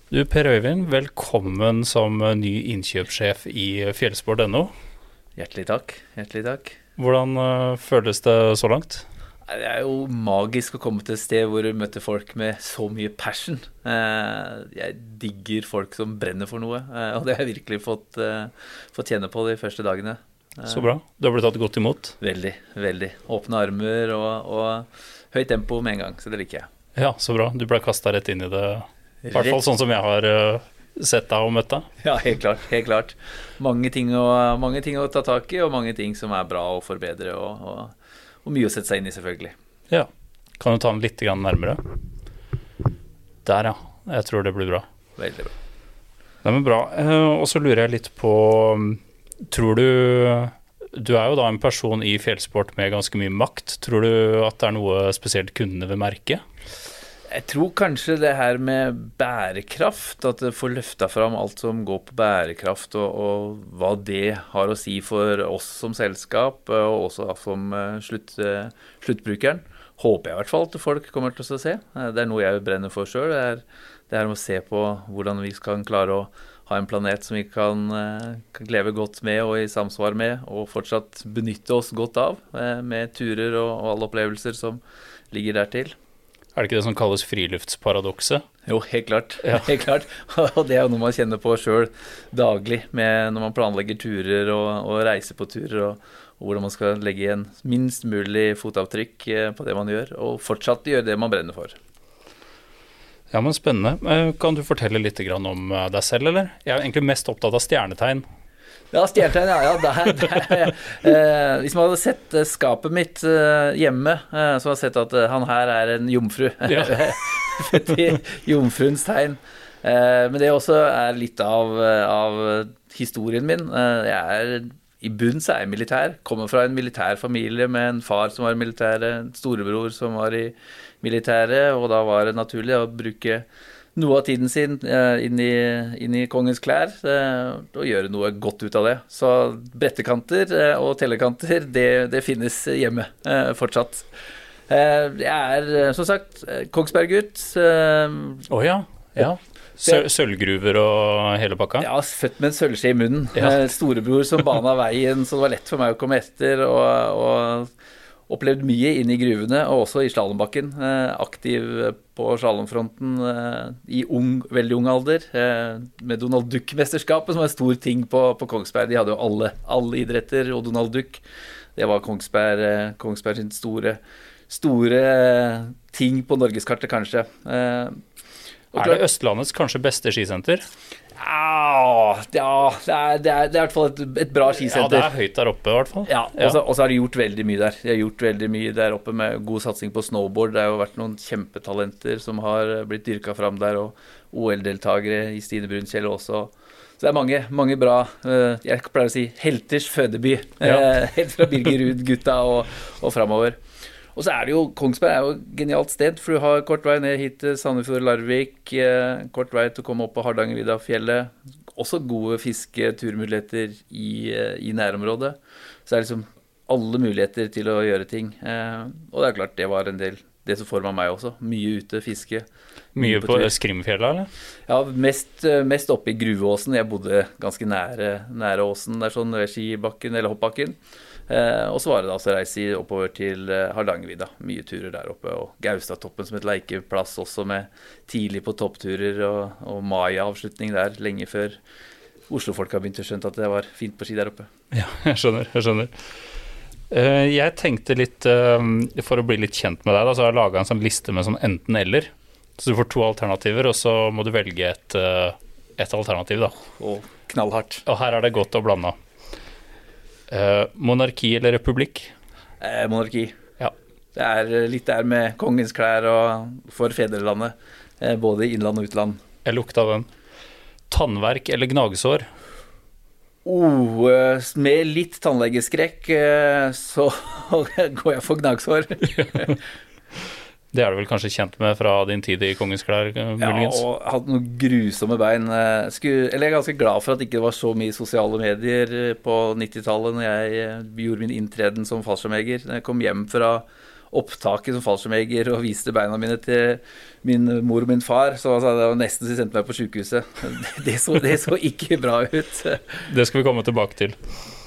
Du Per Øyvind, velkommen som ny innkjøpssjef i Fjellsport.no. Hjertelig takk, hjertelig takk. Hvordan føles det så langt? Det jo magisk å komme til et sted hvor du møter folk med så mye passion. Jeg digger folk som brenner for noe, og det har jeg virkelig fått kjenne på de første dagene. Så bra, du har blitt tatt godt imot. Veldig, veldig. Åpne armer og høyt tempo med en gang, så det liker jeg. Ja, så bra. Du ble kastet rett inn i det, i hvert fall sånn som jeg har sett deg og møtt deg. Ja, helt klart, helt klart. Mange ting å ta tak i, og mange ting som bra å forbedre, og mye å sette seg inn i, selvfølgelig. Ja, kan du ta den litt grann nærmere? Der, ja. Jeg tror det blir bra. Veldig bra. Nei, men bra. Og så lurer jeg litt på, tror du jo da en person i fjellsport med ganske mye makt. Tror du at det noe spesielt kundene vil merke? Jeg tror kanskje det her med bærekraft, at det får løftet fram alt som går på bærekraft, og hva det har å si for oss som selskap, og også som sluttbrukeren. Håper jeg i hvert fall at folk kommer til å se. Det noe jeg brenner for selv. Det her med å se på hvordan vi kan klare å ha en planet som vi kan leve godt med og i samsvar med, og fortsatt benytte oss godt av, med turer og alle opplevelser som ligger der til. Det ikke det som kalles friluftsparadoxet? Jo, helt klart. Ja. Helt klart. Og det jo noe man kjenner på selv daglig, når man planlegger turer og reiser på turer, og hvordan man skal legge igjen minst mulig fotavtrykk på det man gjør, og fortsatt gjøre det man brenner for. Ja, men spennende. Kan du fortelle litt grann om deg selv, eller? Jeg egentlig mest opptatt av stjernetegn. Ja, stjernetegn, ja. Hvis man hadde sett skapet mitt hjemme, så hadde jeg sett at han her en jomfru. Ja. Født i jomfruens tegn. Men det også litt av historien min. I bunn så jeg militær. Kommer fra en militær familie med en far som var militær, en storebror som var i militæret, og da var det naturlig å bruke noe av tiden sin inn i kongens klær og gjøre noe godt ut av det. Så brettekanter og tellekanter, det finnes hjemme fortsatt. Jeg som sagt Kongsberg-gutt. Ja. Sølvgruver og hele pakka? Ja, født med en sølvskje i munnen. Ja. Storebror som bana veien, så det var lett for meg å komme etter, og opplevd mye inne i gruvene, og også i slalombakken. Aktiv på slalomfronten i veldig ung alder, med Donald Duck-mesterskapet, som en stor ting på Kongsberg. De hadde jo alle idretter, og Donald Duck, det var Kongsberg sin store ting på Norgeskartet, kanskje. Det Østlandets kanskje beste skisenter? Ja, det i hvert fall et bra skisenter. Ja, det høyt der oppe i hvert fall. Ja, og så har de gjort veldig mye der. De har gjort veldig mye der oppe med god satsing på snowboard. Det har jo vært noen kjempetalenter som har blitt dyrket fram der, og OL-deltagere i Stine Brunskjell også. Så det mange bra, jeg pleier å si, helters fødeby. Ja. Helt fra Birger Ruud-gutta og fremover. Og så det jo, Kongsberg jo et genialt sted, for du har kort vei ned hit til Sandefjord, Larvik, kort vei til å komme opp på Hardangervidda-fjellet, også gode fisketurmuligheter i nærområdet. Så det liksom alle muligheter til å gjøre ting. Og det klart, det var en del, det som formet meg også. Mye ute, fiske. Mye på Skrimfjella, eller? Ja, mest oppe i Gruveåsen. Jeg bodde ganske nære åsen, der sånn ved skibakken eller hoppbakken. Og så var det da å reise oppover til Hardangervidda, mye turer der oppe, og Gaustatoppen som et leikeplass også, med tidlig på toppturer og mai-avslutning der, lenge før Oslo-folk har begynt å skjønne at det var fint på ski der oppe. Ja, jeg skjønner. Jeg tenkte litt, for å bli litt kjent med deg da, så har jeg laget en sånn liste med sånn enten eller, så du får 2 alternativer, og så må du velge et alternativ da. Og knallhardt. Og her det godt å blande. Monarki eller republikk? Monarki. Ja. Det litt der med kongens klær og for fedrelandet, både i innland og utland. Jeg lukta den. Tannverk eller gnagsår? Med litt tannlegeskrekk, så går jeg for gnagsår. Det du vel kanskje kjent med fra din tid i kongens klær, muligens? Ja, og hadde noen grusomme bein. Jeg ganske glad for at det ikke var så mye sosiale medier på 90-tallet, når jeg gjorde min inntreden som fallskjermjeger. Når jeg kom hjem fra opptaket som fallskjermjeger og viste beina mine til min mor og min far, så altså, det var nesten så de sendte meg på sykehuset. Det så ikke bra ut. Det skal vi komme tilbake til.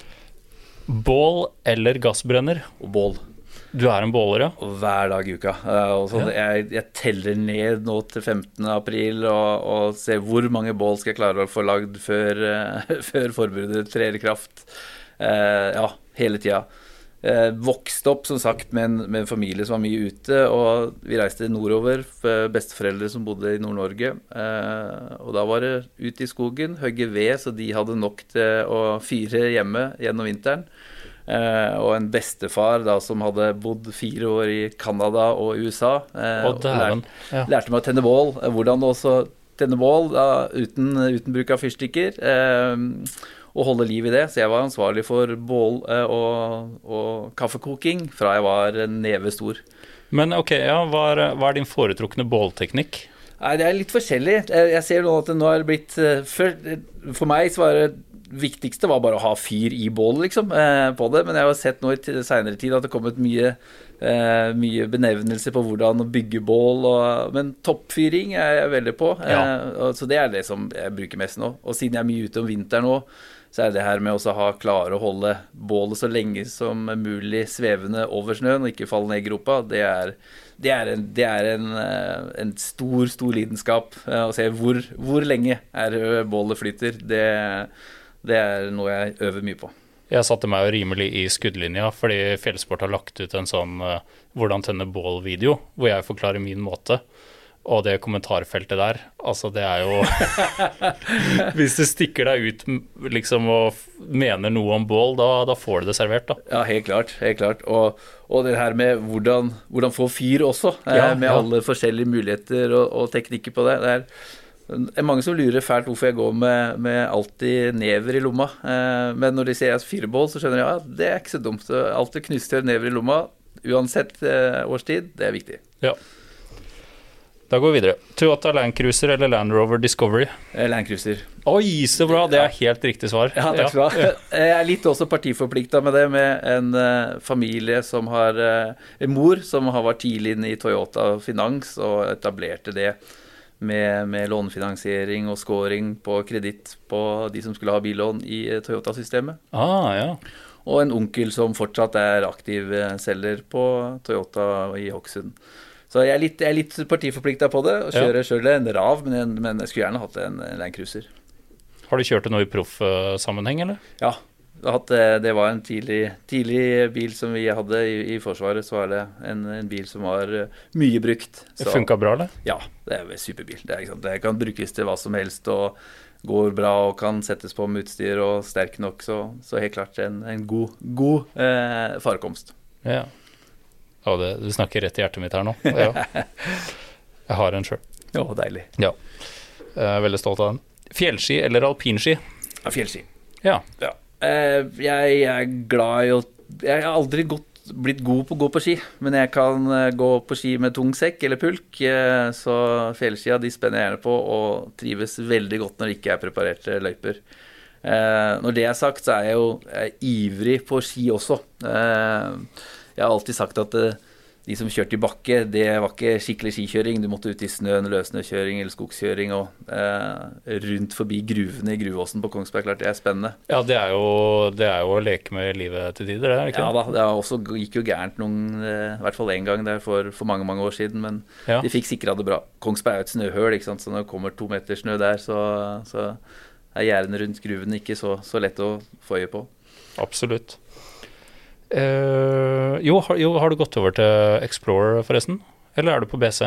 Bål eller gassbrenner? Og bål. Du en båler, ja? Og hver dag i uka. Og så jeg teller ned nå til 15. april og ser hvor mange bål skal jeg klare å få lagd før forbudet trer i kraft. Ja, hele tida. Vokste opp som sagt med en familie som var mye ute, og vi reiste nordover for besteforeldre som bodde i Nord-Norge, og da var det ut i skogen, hugge ved, så de hadde nok til å fyre hjemme gjennom vinteren, og en bestefar da som hadde bodd 4 år i Kanada og USA, og lærte meg å tenne bål, hvordan også tenne bål da, uten bruk av fyrstikker, og holde liv i det, så jeg var ansvarlig for bål og kaffekoking fra jeg var nevestor. Men ok, ja, hva din foretrukne bålteknikk? Nei, det litt forskjellig. Jeg ser nå at det nå blitt, for meg så var det viktigste var bare å ha fyr i bål liksom, på det, men jeg har sett nå i senere tid at det kommet mye benevnelse på hvordan å bygge bål, men toppfyring jeg veldig på, så det det som jeg bruker mest nå, og siden jeg mye ute om vinteren nå, så det her med å klare å holde bålet så lenge som mulig svevende over snøen og ikke falle ned i gropa, det en stor lidenskap å se hvor lenge bålet flyter, det noe jeg øver mye på. Jeg satte meg jo rimelig i skuddlinja, fordi Fjellsport har lagt ut en sånn hvordan tenne bål-video, hvor jeg forklarer min måte. Og det kommentarfeltet der, altså det jo hvis du stikker deg ut liksom, og mener noe om bål, da får du det servert da. Ja, helt klart. Og det her med hvordan få fyr også, med alle forskjellige muligheter og teknikker på det. Det mange som lurer fælt hvorfor jeg går med alltid never i lomma, men når de ser jeg fyrebål, så skjønner jeg, det ikke så dumt. Alltid knustør never i lomma, uansett årstid, det viktig. Ja. Da går vi videre. Toyota Land Cruiser eller Land Rover Discovery? Land Cruiser. Oi, så bra, det helt riktig svar. Ja, takk skal du ha. Jeg litt også partiforpliktet med det, med en familie som har, en mor som har vært tidlig inn i Toyota Finans og etablerte det med lånefinansiering og scoring på kreditt på de som skulle ha billån i Toyota-systemet. Ja. Og en onkel som fortsatt aktiv selger på Toyota i Hokksund. Så jeg litt partiforpliktet på det, og kjører selv en RAV, men jeg skulle gjerne hatt en Land Cruiser. Har du kjørt det nå i proff-sammenheng, eller? Ja, det var en tidlig bil som vi hadde i Forsvaret, så var det en bil som var mye brukt. Det funket bra, eller? Ja, det en superbil. Det kan brukes til hva som helst, og går bra, og kan settes på med utstyr, og sterk nok, så helt klart en god farekomst. Ja. Du snakker rett i hjertet mitt her nå. Ja. Jeg har en selv. Ja, deilig. Ja, jeg veldig stolt av den. Fjellski eller alpinski? Ja, fjellski. Ja. Jeg glad i jeg har aldri blitt god på å gå på ski, men jeg kan gå på ski med tung sekk eller pulk, så fjellskia de spenner jeg gjerne på og trives veldig godt når det ikke preparerte løyper. Når det sagt, så jeg jo ivrig på ski også. Jeg har alltid sagt at de som kjørte i bakke, det var ikke skikkelig skikjøring. Du måtte ut i snøen, løsnøkjøring eller skogskjøring, og rundt forbi gruvene i Gruvåsen på Kongsberg. Klart det spennende. Ja, det jo å leke med livet til tider, det ikke? Ja da, det også gikk jo gærent i hvert fall en gang der for mange år siden, men de fikk sikret det bra. Kongsberg et snøhøl, ikke sant? Så når det kommer 2 meter snø der, så gjerdene rundt gruvene ikke så lett å få øye på. Absolutt. Har du gått over til Explorer forresten? Eller du på BC?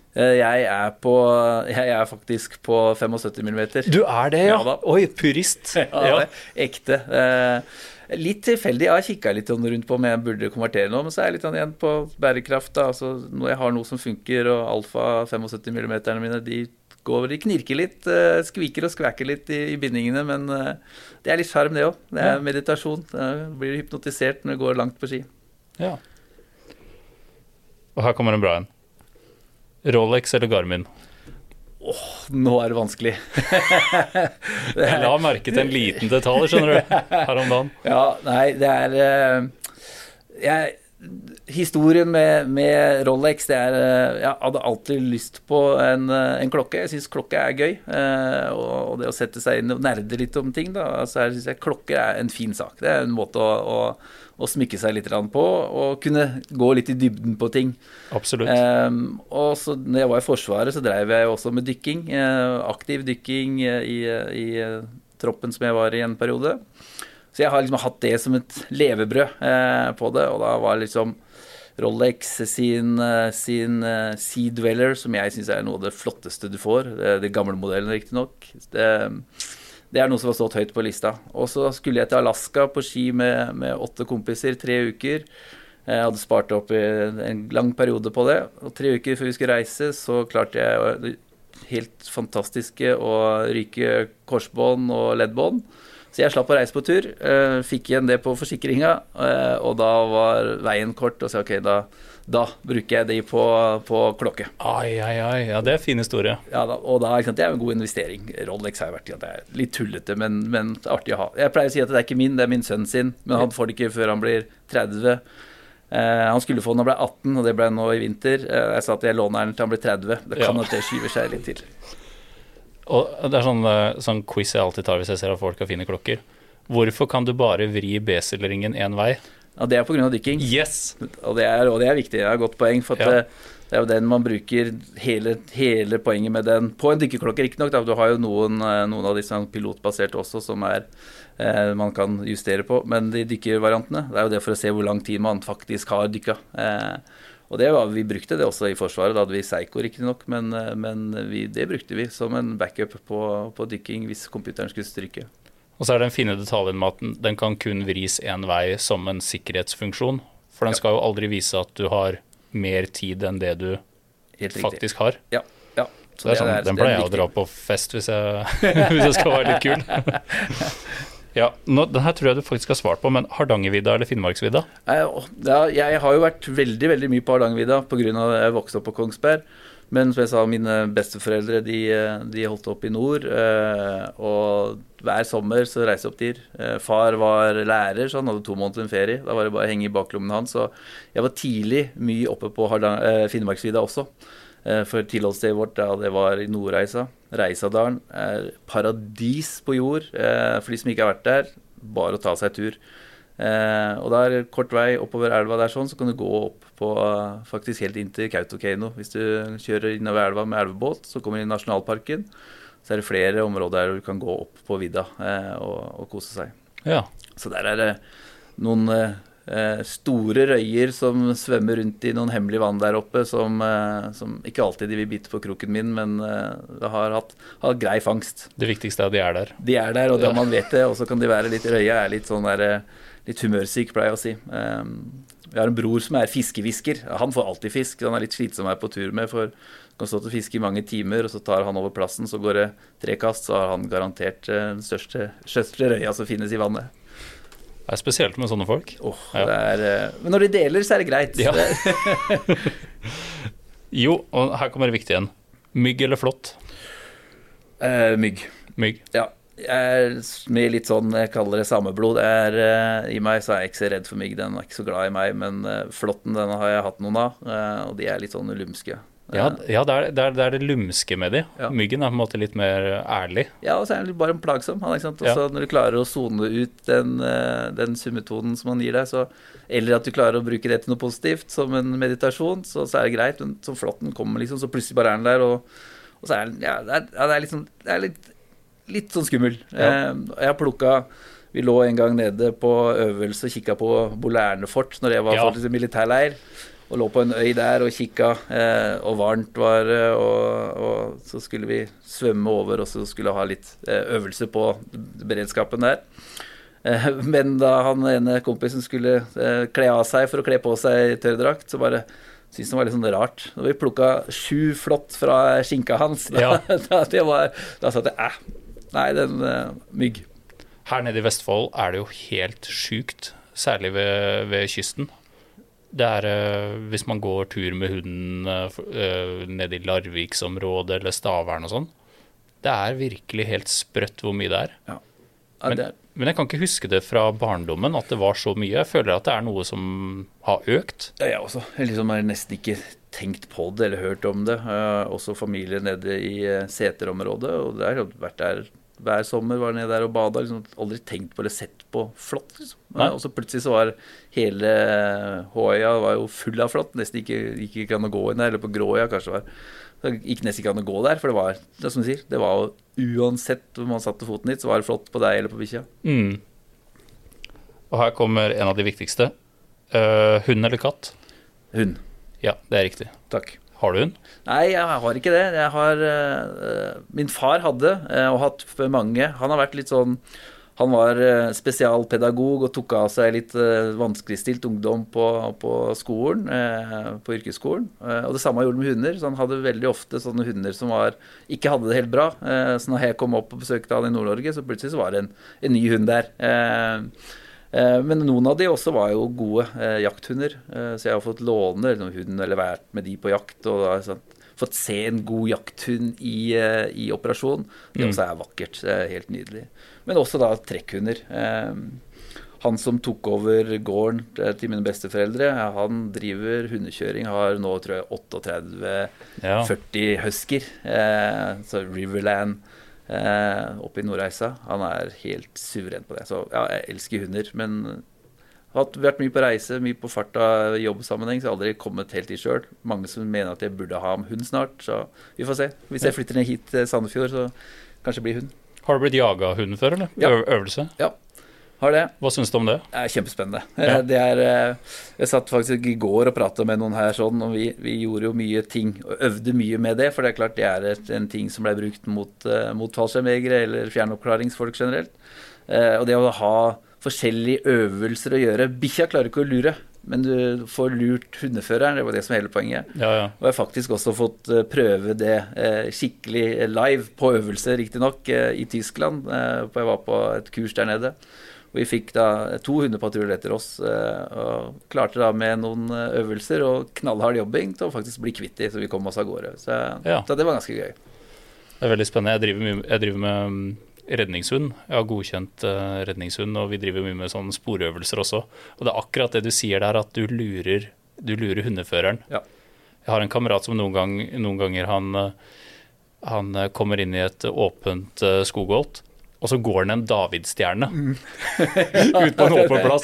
Jeg faktisk på 75 mm. Du det, ja? Oi, purist. Ja, ekte. Litt tilfeldig. Jeg har kikket litt rundt på om jeg burde konvertere nå, men så litt igjen på bærekraft da. Altså, når jeg har noe som funker, og alfa 75 mm mine, de knirker litt, skviker og skvekker litt i bindingene, men det litt skjerm det også. Det meditasjon. Det blir hypnotisert når det går langt på ski. Ja. Og her kommer en bra en. Rolex eller Garmin? Nå det vanskelig. Jeg la merke til en liten detalj, skjønner du, her om dagen. Ja, nei, det historien med Rolex, det jeg hadde alltid lyst på en klokke. Jeg synes klokke gøy, og det å sette seg inn og nerde litt om ting, da, altså jeg synes klokke en fin sak. Det en måte å smykke seg litt på, og kunne gå litt i dybden på ting. Absolutt. Og så når jeg var i Forsvaret, så drev jeg også med dykking, aktiv dykking i troppen som jeg var i en periode. Så jeg har liksom hatt det som et levebrød på det, og da var liksom Rolex sin Sea Dweller, som jeg synes noe av det flotteste du får, det gamle modellen riktig nok. Det noe som var stått høyt på lista. Og så skulle jeg til Alaska på ski med 8 kompiser, 3 uker. Jeg hadde spart opp en lang periode på det, og 3 uker før vi skulle reise, så klarte jeg helt fantastiske å ryke korsbånd og leddbånd. Så jeg slapp å reise på tur, fikk igjen det på forsikringen, og da var veien kort, og så ok, da bruker jeg de på klokke. Ja, det fin historie. Ja, og da, ikke sant, det en god investering. Rolex har vært, det litt tullete, men artig å ha. Jeg pleier å si at det ikke min, det min sønn sin, men han får det ikke før han blir 30. Han skulle få den da han ble 18, og det ble nå i vinter. Jeg sa at jeg låner den til han blir 30. Det kan at det skyver seg litt til. Og det sånn quiz jeg alltid tar hvis jeg ser at folk har fine klokker. Hvorfor kan du bare vri bezelringen en vei? Ja, det på grunn av dykking. Yes! Og det viktig, det et godt poeng, for at det jo den man bruker hele poenget med den. På en dykkerklokke, ikke nok, da, du har jo noen av disse pilotbaserte også, som man kan justere på, men de dykkervariantene, det jo det for å se hvor lang tid man faktisk har dykket. Og vi brukte det også i Forsvaret, da hadde vi Seiko riktig nok, men det brukte vi som en backup på dykking hvis computeren skulle stryke. Og så den fine detaljen med at den kan kun vris en vei som en sikkerhetsfunksjon, for den skal jo aldri vise at du har mer tid enn det du faktisk har. Ja. Så det sånn, den pleier jeg å dra på fest hvis jeg skal være litt kul. Ja, denne tror jeg du faktisk har svart på, men Hardangervidda eller Finnmarksvidda? Ja, jeg har jo vært veldig, veldig mye på Hardangervidda på grunn av at jeg vokste opp på Kongsberg. Men som jeg sa, mine besteforeldre, de holdt opp i nord, og hver sommer så reiste jeg opp dit. Far var lærer, så han hadde 2 måneder ferie. Da var det bare å henge i baklommen hans. Så jeg var tidlig mye oppe på Finnmarksvidda også. For tilholdsstedet vårt, det var i Nordreisa. Reisadalen paradis på jord. For de som ikke har vært der, bare å ta seg tur. Og da kort vei oppover elva der sånn, så kan du gå opp på faktisk helt inn til Kautokeino. Hvis du kjører innover elva med elvebåt, så kommer du i nasjonalparken. Så det flere områder der du kan gå opp på vidda og kose seg. Ja. Så der det noen store røyer som svømmer rundt i noen hemmelige vann der oppe, som ikke alltid de vil bite på kroken min, men det har hatt grei fangst. Det viktigste at de der. De der, og da man vet det, og så kan de være litt røya, litt sånn der, litt humørsyk, pleier jeg å si. Vi har en bror som fiskevisker. Han får alltid fisk, han litt slitsom på tur med, for han kan stå til fiske i mange timer, og så tar han over plassen, så går det 3 kast, så har han garantert den største røya som finnes i vannet. Det spesielt med sånne folk. Men når de deler, så det greit. Ja. Jo, og her kommer det viktig igjen. Mygg eller flått? Mygg. Ja, jeg med litt sånn, jeg kaller det sameblod. I meg så jeg ikke så redd for mygg, den ikke så glad i meg, men flåtten, den har jeg hatt noen av, og de litt sånn lumske. Ja, det det lumske med de. Ja. Myggen på en måte litt mer ærlig. Ja, og så det bare en plagsom. Ikke sant? Også når du klarer å zone ut den summetonen som man gir deg, eller at du klarer å bruke det til noe positivt, som en meditasjon, så det greit. Men så flåtten kommer liksom, så plutselig bare den der, og så det litt sånn skummel. Ja. Jeg har plukket, vi lå en gang nede på øvelse og kikket på Bolærne fort, når jeg var faktisk i militærleir, og lå på en øy der og kikket, og varmt var det, og så skulle vi svømme over, og så skulle ha litt øvelse på beredskapen der. Men da han ene kompisen skulle kle av seg for å kle på seg tørrdrakt, så bare syntes det var litt sånn rart. Da vi plukket 7 flått fra skinka hans, da sa jeg, nei, mygg. Her nede i Vestfold det jo helt sykt, særlig ved kysten. Det hvis man går tur med hunden nede i Larviksområdet eller Stavern og sånn, det virkelig helt sprøtt hvor mye det Ja. Men jeg kan ikke huske det fra barndommen, at det var så mye. Jeg føler at det noe som har økt. Ja, jeg også. Jeg liksom har nesten ikke tenkt på det eller hørt om det. Også familie nede i Seterområdet, og der har jeg vært der hver sommer, var nede der og badet, liksom aldri tenkt på eller sett på flått, liksom. Og så plutselig så var hele Håøya var jo full av flått, nesten ikke an å gå inn der, eller på Gråøya kanskje var. Det gikk nesten ikke an å gå der, for det var, det som du sier, det var jo uansett hvor man satte foten dit, så var det flott på deg eller på bikkja. Og her kommer en av de viktigste. Hund eller katt? Hund. Ja, det riktig. Takk. Har du hund? Nei, jeg har ikke det. Jeg har, min far hadde, og hatt for mange. Han har vært litt sånn, han var spesialpedagog og tok av seg litt vanskeligstilt ungdom på skolen, på yrkesskolen. Og det samme gjorde med hunder, så han hadde veldig ofte sånne hunder som ikke hadde det helt bra. Så når jeg kom opp og besøkte han i Nord-Norge, så plutselig så var det en ny hund der. Men noen av de også var jo gode jakthunder, så jeg har fått låne noen hund eller vært med de på jakt, og da har fått se en god jakthund i operasjon. Det også vakkert, det helt nydelig. Men også da trekkhunder. Han som tok over gården til mine besteforeldre, han driver hundekjøring, har nå tror jeg 38-40 husker, så Riverland, oppe i Nordreisa. Han helt suveren på det. Så ja, jeg elsker hunder, men har vært mye på reise, mye på fart av jobbsammenheng, så jeg har aldri kommet helt i selv. Mange som mener at jeg burde ha hund snart, så vi får se. Hvis jeg flytter ned hit til Sandefjord, så kanskje blir hund. Har du blitt jaget av hund før, eller? Ja. Øvelse? Ja. Har det. Hva synes du om det? Det kjempespennende. Ja. Jeg satt faktisk i går og pratet med noen her sånn, og vi gjorde jo mye ting, og øvde mye med det, for det klart det en ting som ble brukt mot fallskjermjegere eller fjernoppklaringsfolk generelt. Og det å ha forskjellige øvelser å gjøre. Bikkja klarer ikke å lure, men du får lurt hundeføreren, det var det som var hele poenget. Ja. Og jeg har faktisk også fått prøve det skikkelig live på øvelse, riktig nok, i Tyskland. Jeg var på et kurs der nede. Og vi fikk da 2 hundepatruljer etter oss, og klarte da med noen øvelser og knallhard jobbing til å faktisk bli kvitt i, så vi kom oss av gårde. Så det var ganske gøy. Det veldig spennende. Jeg driver med redningshund. Jeg har godkjent redningshund, og vi driver mye med sånne sporøvelser også. Og det akkurat det du sier der, at du lurer hundeføreren. Ja. Jeg har en kamerat som noen ganger han kommer inn i et åpent skogholt, og så går den en Davidstjerne ut på en åpen plass,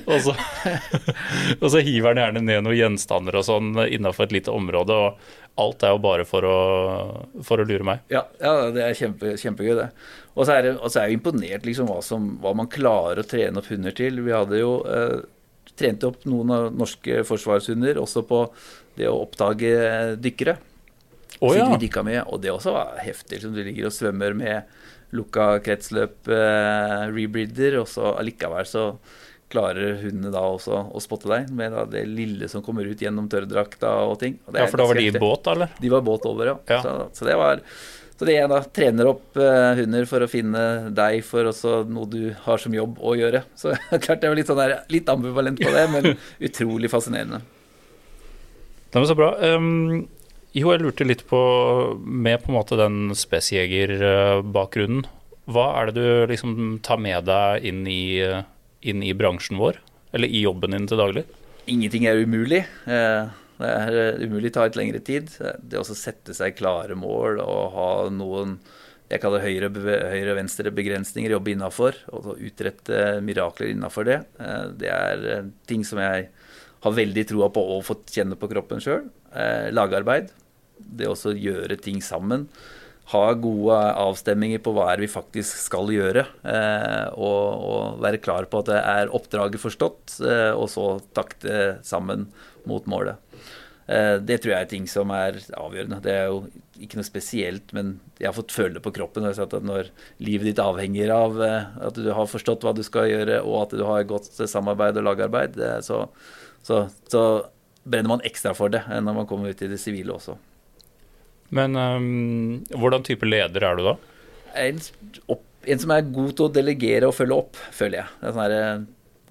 og så hiver den gjerne ned noen gjenstander og sånn innenfor et lite område, og alt jo bare for å lure meg. Ja, det kjempegøy det. Og så jeg imponert liksom hva man klarer å trene opp hunder til. Vi hadde jo trent opp noen av norske forsvarshunder også på det å oppdage dykkere. Siden vi dykket med, og det også var heftig, liksom du ligger og svømmer med lukka kretsløp, rebreeder, og så allikevel så klarer hundene da også å spotte deg med da det lille som kommer ut gjennom tørrdrakta og ting. Og for da var de i båt, eller? De var båt over, ja. Så det da trener opp hunder for å finne deg for også noe du har som jobb å gjøre. Så klart det var litt ambivalent på det, men utrolig fascinerende. Det var så bra. Jeg lurte litt på, med på en måte den spesjegerbakgrunnen, hva det du liksom tar med deg inn i bransjen vår, eller i jobben din til daglig? Ingenting umulig. Det umulig å ta litt lengre tid. Det å sette seg klare mål og ha noen, jeg kaller høyre og venstre begrensninger, jobbe innenfor, og utrette mirakler innenfor det. Det ting som jeg har veldig troa på å få kjenne på kroppen selv. Lagarbeid. Det å gjøre ting sammen, ha gode avstemminger på hva vi faktisk skal gjøre, og være klar på at det oppdraget forstått, og så takte sammen mot målet. Det tror jeg ting som avgjørende. Det jo ikke noe spesielt, men jeg har fått føle det på kroppen at når livet ditt avhenger av at du har forstått hva du skal gjøre, og at du har godt samarbeid og lagarbeid, så brenner man ekstra for det når man kommer ut i det sivile også. Men hvordan type leder du da? En som god til å delegere og følge opp, føler jeg.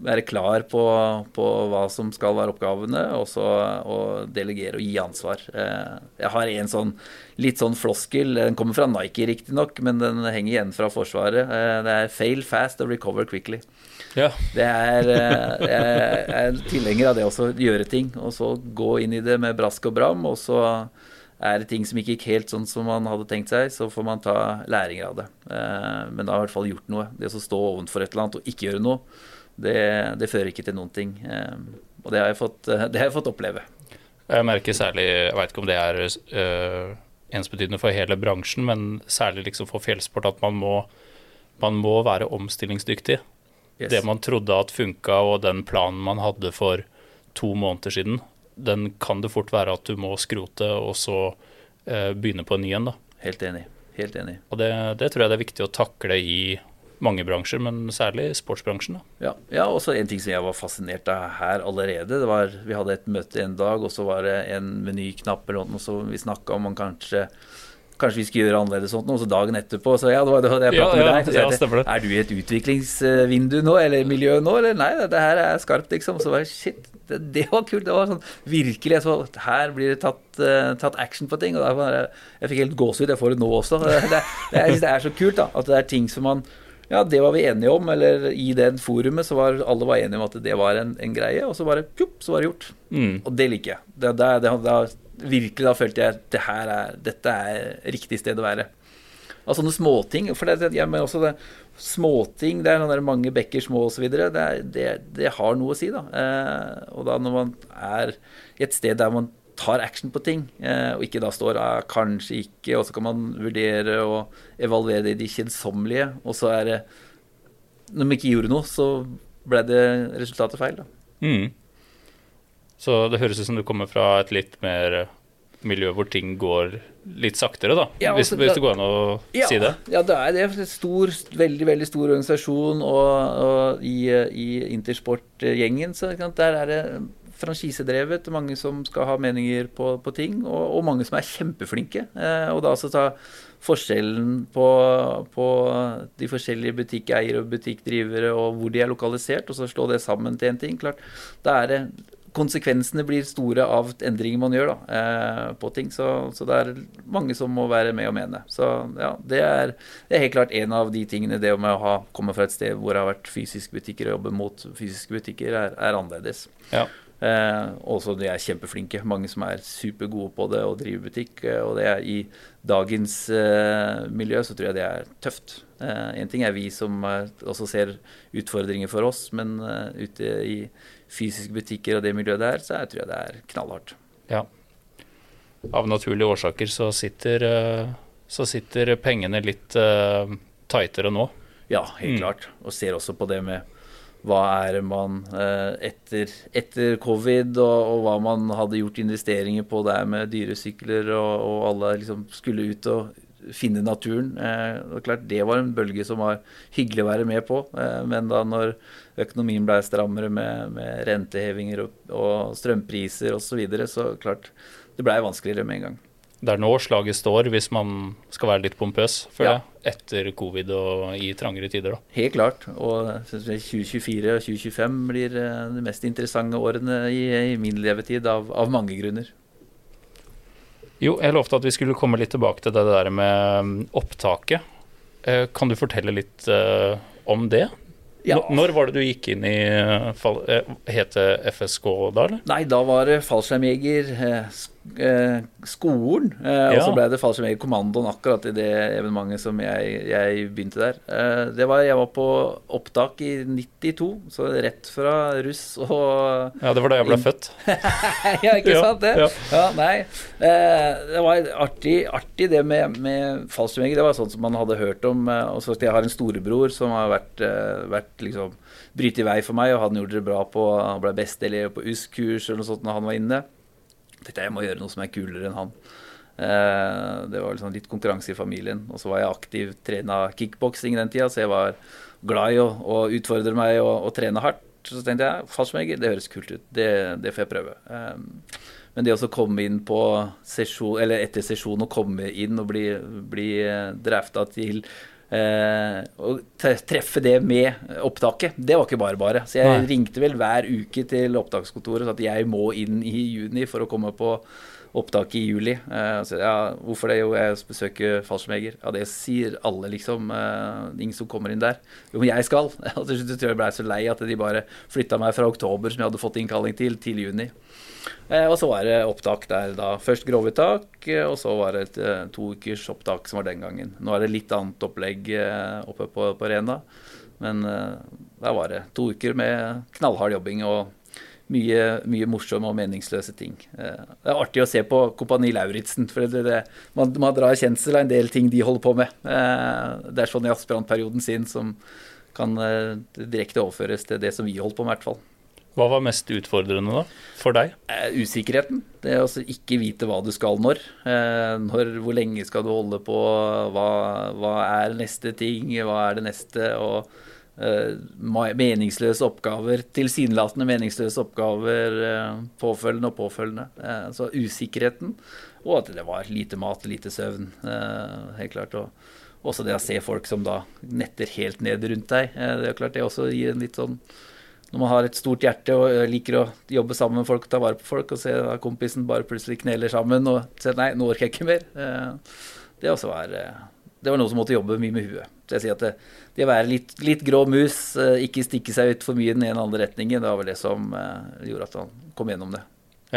være klar på hva som skal være oppgavene, og så å delegere og gi ansvar. Jeg har en sånn, litt sånn floskel, den kommer fra Nike riktig nok, men den henger igjen fra forsvaret. Det er fail fast and recover quickly. Ja. Jeg er tilhenger av det også, gjøre ting, og så gå inn i det med brask og bram, og så det ting som ikke gikk helt sånn som man hadde tenkt seg, så får man ta læringer av det. Men da har i hvert fall gjort noe. Det å stå ovenfor et eller annet og ikke gjøre noe, det fører ikke til noen ting. Og det har jeg fått oppleve. Jeg merker særlig, jeg vet ikke om det ensbetydende for hele bransjen, men særlig liksom for fjellsport at man må være omstillingsdyktig. Yes. Det man trodde at funket, og den planen man hadde for 2 måneder siden, den kan det fort være at du må skrote og så begynne på en ny igjen da. Helt enig. Og det tror jeg det er viktig å takle i mange bransjer, men særlig sportsbransjen da. Ja, også en ting som jeg var fascinert av her allerede, vi hadde et møte en dag, og så var det en menyknapp eller noe, så vi snakket om man kanskje vi skulle gjøre annerledes sånt, og så dagen etterpå, så det var det jeg pratet med deg, så jeg, du i et utviklingsvindu nå, eller miljø nå, eller nei, det her skarpt liksom, så var det, shit, det var kult, det var sånn, virkelig, så her blir det tatt action på ting, og da var jeg fikk helt gåsehud, jeg får det nå også, jeg synes det så kult da, at det ting som man, ja, det var vi enige om, eller i det forumet så var alle enige om at det var en greie, og så var det gjort. Og det liker jeg. Virkelig da følte jeg dette riktig sted å være. Og sånne småting, for men også det småting, det noen mange bekker små og så videre, det har noe å si da. Og da når man i et sted der man tar action på ting, og ikke da står kanskje ikke, og så kan man vurdere og evaluere de kjedsommelige, og så det, når man ikke gjorde noe, så ble det resultatet feil da. Så det høres ut som du kommer fra et litt mer miljø hvor ting går litt saktere da, ja, hvis det går an å si det. Ja, det en veldig, veldig stor organisasjon, og i Intersport-gjengen, så der det franchisedrevet, mange som skal ha meninger på ting, og mange som kjempeflinke. Og da så ta forskjellen på de forskjellige butikkeiere og butikkdrivere, og hvor de lokalisert, og så slå det sammen til en ting. Klart, da det konsekvensene blir store av endringer man gjør da, på ting, så det mange som må være med og mene. Så ja, det helt klart en av de tingene, det med å komme fra et sted hvor det har vært fysiske butikker og jobbe mot fysiske butikker annerledes. Ja. Også de kjempeflinke, mange som supergode på det og driver butikk, og det i dagens miljø så tror jeg det tøft. En ting vi som også ser utfordringer for oss, men ute i fysiske butikker og det miljøet der, så tror jeg det knallhardt. Ja. Av naturlige årsaker så sitter pengene litt tightere nå. Ja, helt klart. Og ser også på det med hva man etter covid, og hva man hadde gjort investeringer på der med dyresykler, og alle liksom skulle ut og finne naturen. Og klart, det var en bølge som var hyggelig å være med på, men da når økonomien ble strammere med rentehevinger og strømpriser og så videre, så klart, det ble vanskeligere med en gang. Det nå slaget står, hvis man skal være litt pompøs, for etter covid og i trangere tider da. Helt klart, og 2024 og 2025 blir de mest interessante årene i min levetid av mange grunner. Jo, jeg lovte at vi skulle komme litt tilbake til det der med opptaket. Kan du fortelle litt om det? Ja. Når var det du gikk inn i hete FSK da, eller? Nei, da var det fallskjermjeger skolen, og så ble det fallskjermjegerkommandoen akkurat i det evenementet som jeg begynte der. Jeg var på opptak i 92, så rett fra russ og... Ja, det var da jeg ble født. Ja, ikke sant det? Ja, nei. Det var artig det med fallskjermjeger. Det var sånn som man hadde hørt om, og så jeg har en storebror som har vært liksom bryt i vei for meg, og han gjorde det bra han ble besteelev på US-kurs eller noe sånt når han var inne. Jeg må gjøre noe som kulere enn han. Det var liksom litt konkurranse i familien, og så var jeg aktiv, trenet kickboxing den tida, så jeg var glad i å utfordre meg og trene hardt. Så tenkte jeg, fallskjermjeger, det høres kult ut, det får jeg prøve. Men det å komme inn på sesjon, eller etter sesjon, og komme inn og bli draftet til Og treffe det med opptaket, det var ikke bare. Så jeg ringte vel hver uke til opptakskontoret så at jeg må inn i juni for å komme på opptak i juli. Så hvorfor det? Jo, jeg besøker fallskjermjeger. Ja, det sier alle liksom. Ingen som kommer inn der. Jo, men jeg skal. Og til slutt tror jeg ble så lei at de bare flyttet meg fra oktober, som jeg hadde fått innkalling til juni. Og så var det opptak der da. Først grovuttak, og så var det et 2 ukers opptak som var den gangen. Nå er det litt annet opplegg oppe på Rena, men da var det 2 uker med knallhard jobbing og mye morsomme og meningsløse ting. Det er artig å se på Kompani Lauritzen, for man drar kjensel av en del ting de holder på med. Det er sånn i aspirantperioden sin som kan direkte overføres til det som vi holder på med i hvert fall. Hva var mest utfordrende da, for deg? Usikkerheten. Det er altså ikke vite hva du skal når. Hvor lenge skal du holde på, hva er neste ting, hva er det neste, og meningsløse oppgaver, tilsynelatende meningsløse oppgaver, påfølgende. Så usikkerheten, og at det var lite mat, lite søvn, helt klart. Og også det å se folk som da netter helt ned rundt deg. Det er klart det også gir en litt sånn, når man har et stort hjerte og liker å jobbe sammen med folk og ta vare på folk, og se da kompisen bare plutselig kneler sammen og sier nei, nå orker jeg ikke mer. Det også det var noe som måtte jobbe mye med huet. Så jeg sier at det å være litt grå mus, ikke stikke seg ut for mye i den ene eller andre retningen, det var vel det som gjorde at han kom gjennom det.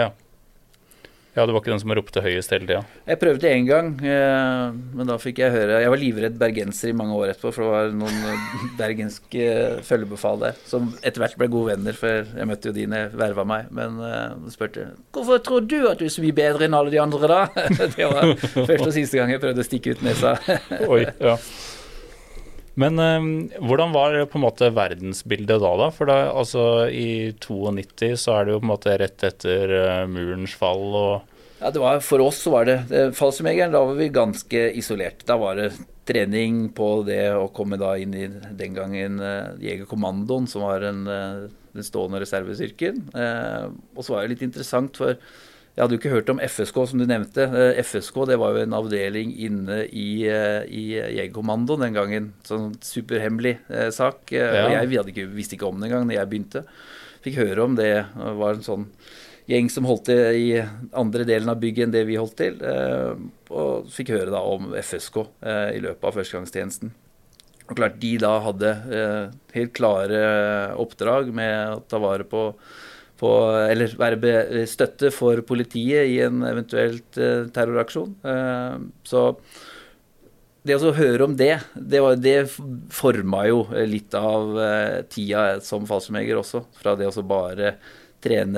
Ja, det var ikke den som ropte høyest hele tiden. Jeg prøvde en gang, men da fikk jeg høre, jeg var livredd bergenser i mange år etterpå, for det var noen bergenske følgebefal der, som etter hvert ble gode venner, for jeg møtte jo de når jeg vervet meg, men de spurte, hvorfor tror du at du er så mye bedre enn alle de andre da? Det var første og siste gang jeg prøvde å stikke ut nesa. Oi, ja. Men hvordan var på en måte verdensbildet da? For da, altså i 92 så er det jo på en måte rett etter murens fall og... Ja, for oss så var det fallskjermjegeren, da var vi ganske isolert. Da var det trening på det å komme da inn i den gangen Jegerkommandoen, som var den stående reservestyrken. Og så var det litt interessant, for jeg hadde jo ikke hørt om FSK som du nevnte. FSK, det var jo en avdeling inne i Jegerkommandoen den gangen. Sånn superhemmelig sak. Og jeg visste ikke om det en gang når jeg begynte. Fikk høre om det. Det var en sånn gjeng som holdt til i andre delen av bygget enn det vi holdt til. Og fikk høre da om FSK i løpet av førstegangstjenesten. Og klart, de da hadde helt klare oppdrag med å ta vare på eller være støtte for politiet i en eventuelt terroraksjon. Så det å høre om det formet jo litt av tida som fallskjermjeger også, fra det å bare trene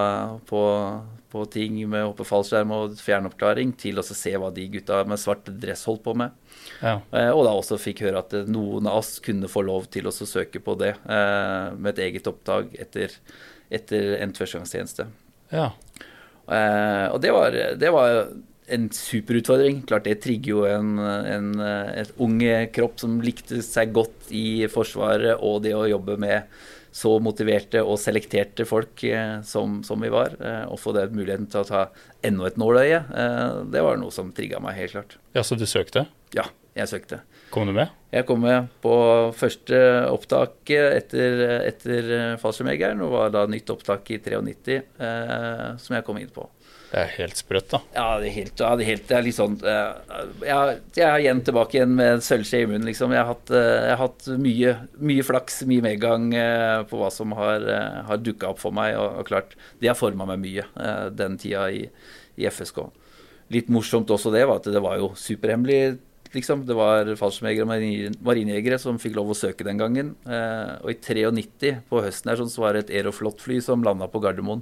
på ting med hoppefallskjerm og fjernoppklaring, til å se hva de gutta med svart dress holdt på med. Ja. Og da også fikk høre at noen av oss kunne få lov til å søke på det med et eget oppdrag etter en førstegangstjeneste. Ja. Og det var en superutfordring. Klart det trigger jo et unge kropp som likte seg godt i Forsvaret, og det å jobbe med så motiverte og selekterte folk som vi var, og få det muligheten til å ta enda et nåløye, det var noe som trigget meg helt klart. Ja, så du søkte? Ja, jeg søkte. Kom du med? Jeg kom med på første opptak etter fallskjermjegeren, og var da nytt opptak i 93 som jeg kom inn på. Det er helt sprøtt da. Ja, det er litt sånn, jeg er igjen tilbake igjen med sølvskje i munnen, liksom. Jeg har hatt mye flaks, mye medgang på hva som har dukket opp for meg, og klart, det har formet meg mye den tida i FSK. Litt morsomt også det var at det var jo superhemmelig, liksom. Det var fallskjermjegere og marinejegere som fikk lov å søke den gangen. Og i 93 på høsten her så var det et Aeroflot-fly som landet på Gardermoen.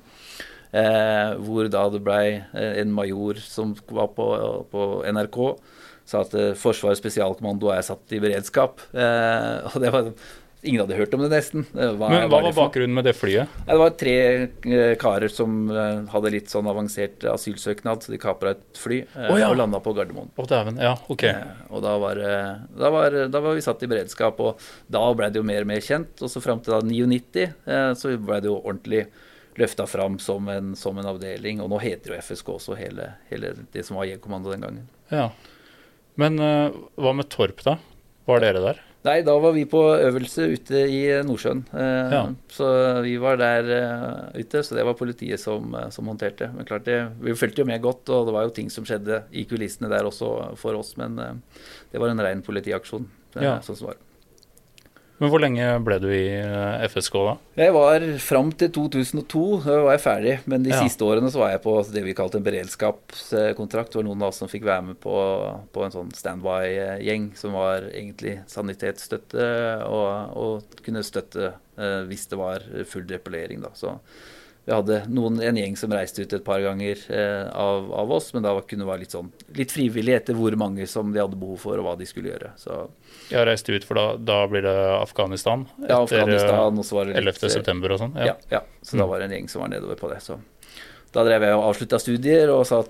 Hvor da det ble en major som var på NRK, sa at Forsvarets spesialkommando er satt i beredskap. Og det var... Ingen hadde hørt om det nesten. Men hva var bakgrunnen med det flyet? Ja, det var 3 karer som hadde litt sånn avansert asylsøknad, så de kapret et fly og landet på Gardermoen. Ja, ok. Og da var vi satt i beredskap, og da ble det jo mer og mer kjent, og så frem til da 99, så ble det jo ordentlig løftet fram som en avdeling, og nå heter jo FSK også hele det som var Jegerkommando den gangen. Ja, men hva med Torp da? Var dere der? Nei, da var vi på øvelse ute i Nordsjøen. Så vi var der ute, så det var politiet som håndterte. Men klart, vi følte jo med godt, og det var jo ting som skjedde i kulissene der også for oss, men det var en ren politiaksjon, sånn som var. Men hvor lenge ble du i FSK da? Jeg var frem til 2002, da var jeg ferdig. Men de siste årene så var jeg på det vi kalte en beredskapskontrakt. Det var noen av oss som fikk være med på en sånn standby-gjeng, som var egentlig sanitetsstøtte, og kunne støtte hvis det var full depolering da. Så vi hadde en gjeng som reiste ut et par ganger av oss, men da kunne det være litt frivillig etter hvor mange som de hadde behov for, og hva de skulle gjøre. Så jeg reiste ut, for da blir det Afghanistan etter Afghanistan, og så var det 11. september og sånn. Ja, så da var det en gjeng som var nedover på det. Så da drev jeg og avsluttet studier og sa at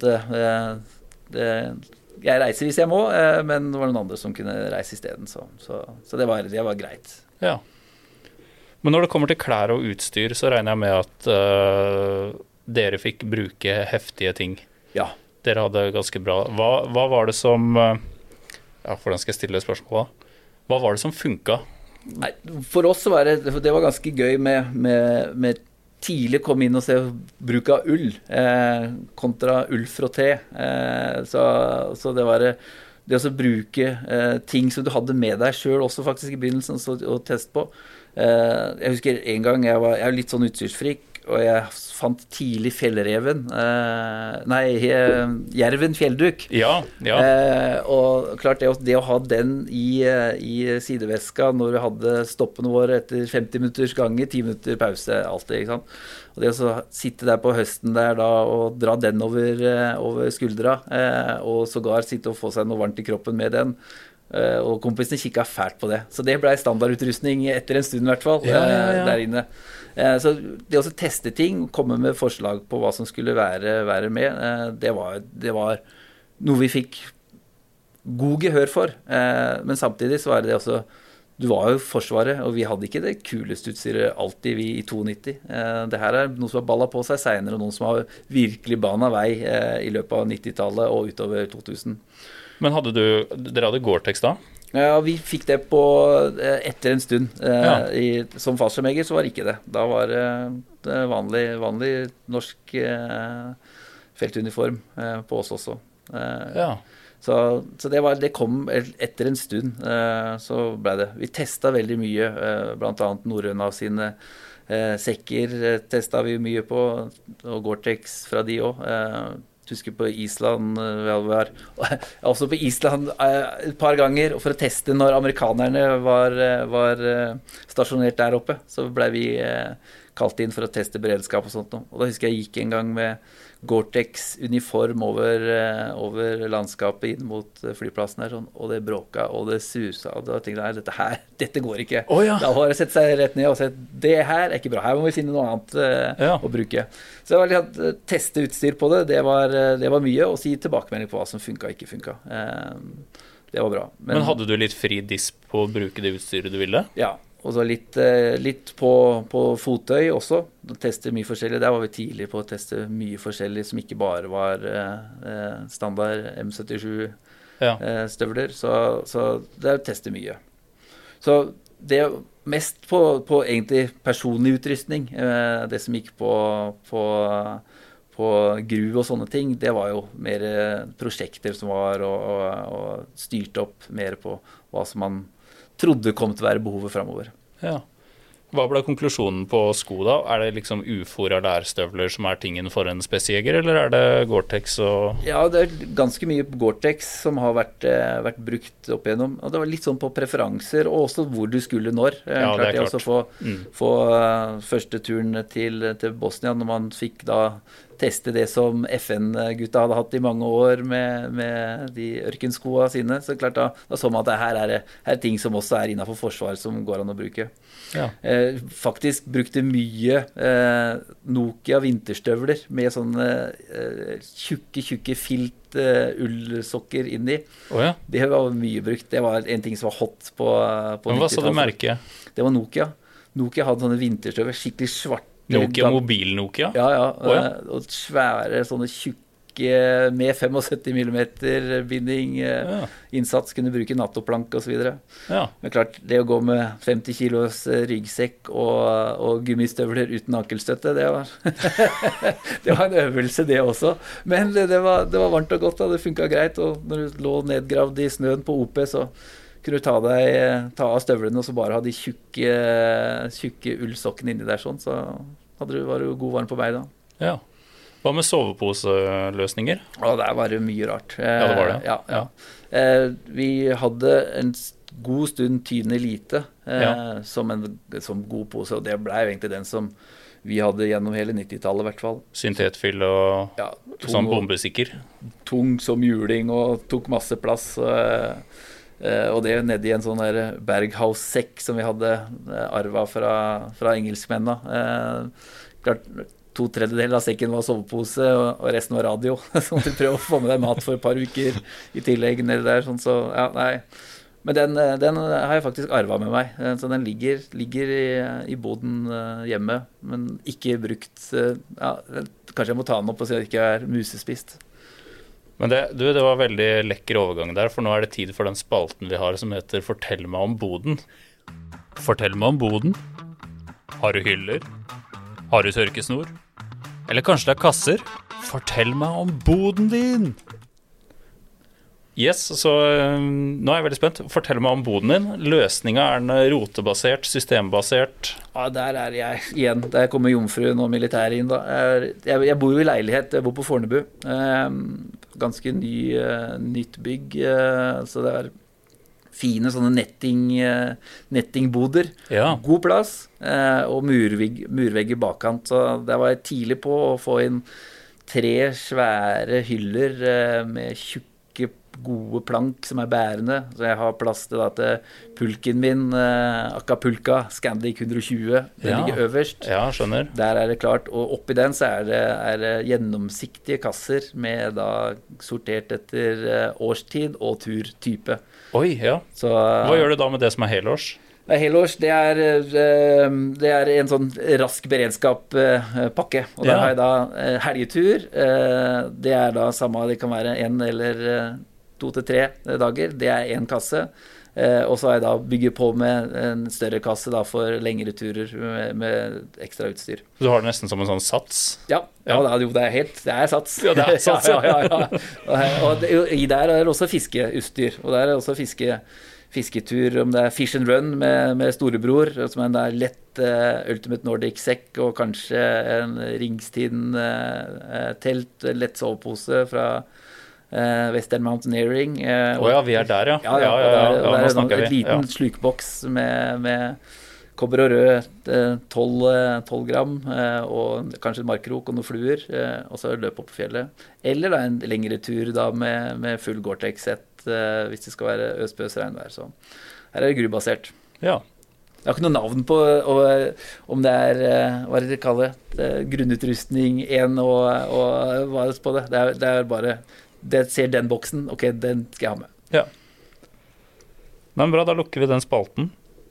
jeg reiser hvis jeg må, men det var noen andre som kunne reise i stedet. Så det var greit. Ja. Men når det kommer til klær og utstyr, så regner jeg med at dere fikk bruke heftige ting. Ja. Dere hadde ganske bra. Hva var det som hvordan skal jeg stille spørsmålet? Hva var det som funket? Nei, for oss så var det var ganske gøy med tidlig komme inn og se bruk av ull kontra ullfrotté. Så det var det å bruke ting som du hadde med deg selv også faktisk i begynnelsen og teste på. Jeg husker en gang jeg er litt sånn utstyrsfrik, og jeg fant tidlig jerven fjellduk. Ja. Og klart det å ha den i sideveska når vi hadde stoppene våre etter 50 minutters gange, 10 minutter pause, alltid, ikke sant? Og det å sitte der på høsten der da, og dra den over skuldra, og sågar sitte og få seg noe varmt i kroppen med den, og kompisene kikket fælt på det. Så det ble standardutrustning etter en stund i hvert fall, der inne. Så det å teste ting, komme med forslag på hva som skulle være med, det var noe vi fikk god gehør for. Men samtidig så var det også, du var jo Forsvaret, og vi hadde ikke det kuleste utstyret alltid, vi i 92. Det her noe som har ballet på seg senere, og noen som har virkelig banet vei i løpet av 90-tallet og utover 2000. Men dere hadde Gore-Tex da? Ja, vi fikk det etter en stund. Som fallskjermjeger så var det ikke det. Da var det vanlig norsk feltuniform på oss også. Så det kom etter en stund, så ble det. Vi testet veldig mye, blant annet Norrøna sine sekker testet vi mye på, og Gore-Tex fra de også. Husker på Island, også på Island et par ganger, og for å teste når amerikanerne var stasjonert der oppe, så ble vi kalt inn for å teste beredskap og sånt. Og da husker jeg gikk en gang med Gore-Tex-uniform over landskapet inn mot flyplassen her, og det bråka, og det susa, og da tenkte jeg, dette går ikke. Da var det sett seg rett ned og sett, det her er ikke bra, her må vi finne noe annet å bruke. Så det var litt teste utstyr på det, det var mye, og si tilbakemelding på hva som funket og ikke funket. Det var bra. Men hadde du litt fri disp på å bruke det utstyret du ville? Ja. Og så litt på fottøy også, teste mye forskjellig. Der var vi tidlig på å teste mye forskjellig som ikke bare var standard M77 støvler, så det er å teste mye. Så det mest på egentlig personlig utrustning, det som gikk på gru og sånne ting, det var jo mer prosjekter som var og styrt opp mer på hva som man trodde kom til å være behovet fremover. Ja. Hva ble konklusjonen på sko da? Er det liksom ufora lærstøvler som er tingen for en spesijeger, eller er det Gore-Tex og... Ja, det er ganske mye Gore-Tex som har vært brukt opp igjennom. Og det var litt sånn på preferanser, og også hvor du skulle når. Ja, det er klart. Også få første turen til Bosnia, når man fikk da teste det som FN-gutta hadde hatt i mange år med de ørkenskoene sine. Så klart da så man at her er ting som også er innenfor forsvar som går an å bruke. Ja. Faktisk brukte mye Nokia vinterstøvler med sånne tjukke filt ullsokker inni. Det var mye brukt. Det var en ting som var hot på 90-tallet. Men hva sa du merket? Det var Nokia. Nokia hadde sånne vinterstøvler, skikkelig svart. Nokia, mobil-Nokia? Ja. Og svære, sånne tjukke med 75 millimeter binding, innsats, kunne bruke NATO-plank og så videre. Men klart, det å gå med 50 kilos ryggsekk og gummistøvler uten ankelstøtte, det var, det var en øvelse det også. Men det var varmt og godt, da. Det funket greit, og når du lå nedgravd i snøen på OP, så kunne du ta av støvlene og så bare ha de tjukke ullsokkene inni der sånn, så var du god varm på meg da. Ja. Hva med soveposeløsninger? Der var det mye rart. Ja, det var det. Ja. Vi hadde en god stund Tyne Elite som god pose, og det ble jo egentlig den som vi hadde gjennom hele 90-tallet i hvert fall. Syntetfyll og sånn bombesikker. Tung som juling og tok masse plass, og det nede i en sånn der Berghaus-sekk som vi hadde arvet fra engelskmennene. Klart, 2/3 av sekken var sovepose, og resten var radio. Så måtte du prøve å få med deg mat for et par uker i tillegg nede der. Sånn, så, nei. Men den har jeg faktisk arvet med meg. Så den ligger i boden hjemme, men ikke brukt. Kanskje jeg må ta den opp og si at det ikke er musespist. Men det var veldig lekker overgang der, for nå er det tid for den spalten vi har som heter Fortell meg om boden. Fortell meg om boden. Har du hyller? Har du tørkesnor? Eller kanskje det er kasser? Fortell meg om boden din! Yes, så nå er jeg veldig spent. Fortell meg om boden din. Løsningen er den rotebasert, systembasert? Ja, der er jeg igjen. Der kommer jomfruen og militæret inn da. Jeg bor jo i leilighet, jeg bor på Fornebu. Ganske nytt bygg, så det er fine sånne nettingboder. God plass, og murvegg i bakkant. Så der var jeg tidlig på å få inn 3 svære hyller med tjukke gode plank som er bærende, så jeg har plass til pulken min, Acapulca, Scandic 120, det ligger øverst. Ja, skjønner. Der er det klart, og oppi den så er det gjennomsiktige kasser med da sortert etter årstid og turtype. Oi, ja. Så, hva gjør du da med det som er helårs? Helårs, det er en sånn rask beredskap-pakke, og der har jeg da helgetur, det er da samme, det kan være 1 eller 2 til 3 dager, det er en kasse, og så har jeg da bygget på med en større kasse da for lengre turer med ekstra utstyr. Du har det nesten som en sånn sats? Ja, det er sats. Ja, det er sats, ja. Og i der er det også fiskeutstyr, og der er det også fisketur, om det er Fish and Run med storebror, som er en lett Ultimate Nordic sekk, og kanskje en Ringstiden telt, lett sovepose fra Western Mountaineering. Vi er der, ja. Ja, nå snakker vi. Et liten slukboks med kobber og rød, 12 gram, og kanskje en markrok og noen fluer, og så løp opp på fjellet. Eller da en lengre tur da med full Gore-Tex-sett, hvis det skal være øspøs regnvær. Så her er det grubasert. Ja. Jeg har ikke noe navn på om det er, hva er det de kaller det, grunnutrustning 1 og hva er det på det? Det er bare, det ser den boksen, ok, den skal jeg ha med. Ja. Men bra, da lukker vi den spalten.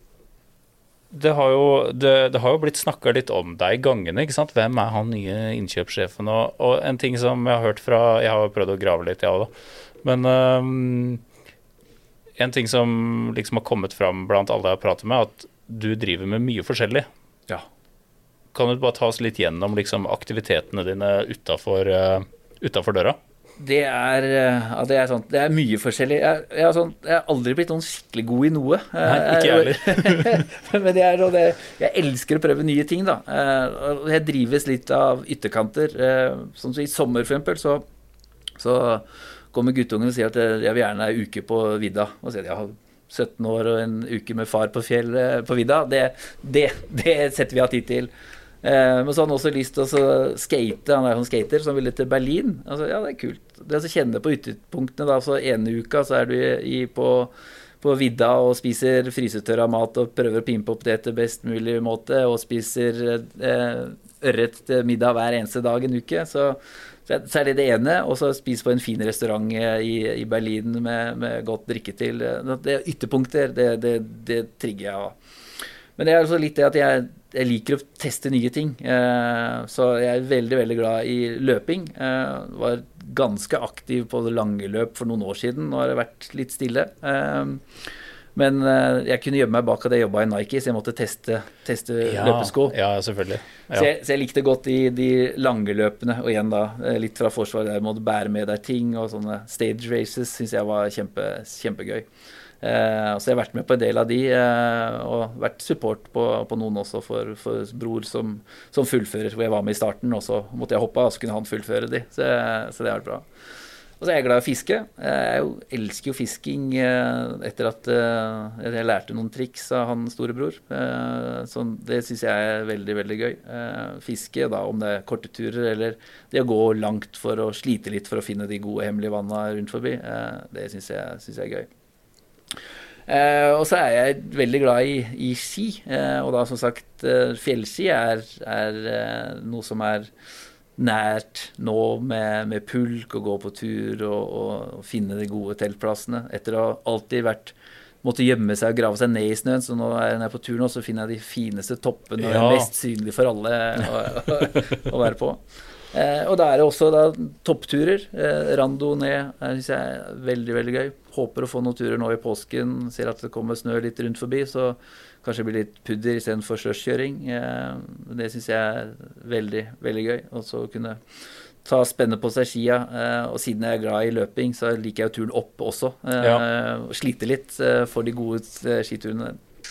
Det har jo blitt snakket litt om deg i gangene, ikke sant? Hvem er han nye innkjøpssjefen? Og en ting som jeg har hørt fra, jeg har jo prøvd å grave litt, da. Men en ting som liksom har kommet fram blant alle jeg har pratet med, at du driver med mye forskjellig. Ja. Kan du bare ta oss litt gjennom liksom, aktivitetene dine utenfor døra? Det er sånn, det er mye forskjellig. Jeg har aldri blitt noen skikkelig god i noe. Nei, ikke heller. Men jeg elsker å prøve nye ting, da. Jeg drives litt av ytterkanter. Sånn som i sommer, for eksempel, så kommer guttungen og sier at jeg vil gjerne ha en uke på vidda. Og sier at jeg har 17 år og en uke med far på fjellet på vidda. Det setter vi av tid til. Men så har han også lyst til å skate. Han er jo en skater som ville til Berlin. Altså, ja, det er kult. Det å kjenne på ytterpunktene da, så ene uka så er du på vidda og spiser frysetørra mat og prøver å pimpe opp det til best mulig måte, og spiser ørret til middag hver eneste dag en uke. Så er det ene, og så spiser på en fin restaurant i Berlin med godt drikke til. Det ytterpunkter, det trigger jeg av. Men det også litt det at jeg liker å teste nye ting. Så jeg veldig, veldig glad i løping. Var ganske aktiv på det lange løp for noen år siden. Nå har det vært litt stille. Men jeg kunne gjemme meg bak at jeg jobbet i Nike, så jeg måtte teste løpesko. Ja, selvfølgelig. Ja. Så jeg likte godt de lange løpene, og igjen da, litt fra forsvaret, der må du bære med deg ting, og sånne stage races synes jeg var kjempegøy. Så jeg har vært med på en del av de, og vært support på noen også for bror som fullfører, hvor jeg var med i starten, og så måtte jeg hoppe, og så kunne han fullføre de, så det har vært bra. Og så er jeg glad i å fiske. Jeg elsker jo fisking etter at jeg lærte noen triks av han storebror. Så det synes jeg er veldig, veldig gøy. Fiske, da, om det er korte turer, eller det å gå langt for å slite litt for å finne de gode hemmelige vannene rundt forbi, det synes jeg er gøy. Og så er jeg veldig glad i ski, og da som sagt, fjellski er noe som er nært nå med pulk og gå på tur og finne de gode teltplassene. Etter å ha alltid måtte gjemme seg og grave seg ned i snøen, så nå er jeg på tur nå, så finner jeg de fineste toppene og mest synlige for alle å være på. Og da er det også da, toppturer, rando ned, jeg synes jeg er veldig, veldig gøy. Håper å få noen turer nå i påsken, ser at det kommer snø litt rundt forbi, så kanskje det blir litt pudder i stedet for størskjøring. Det synes jeg er veldig, veldig gøy. Og så kunne ta spenne på seg skia. Og siden jeg er glad i løping, så liker jeg turen opp også. Og slite litt for de gode skiturene.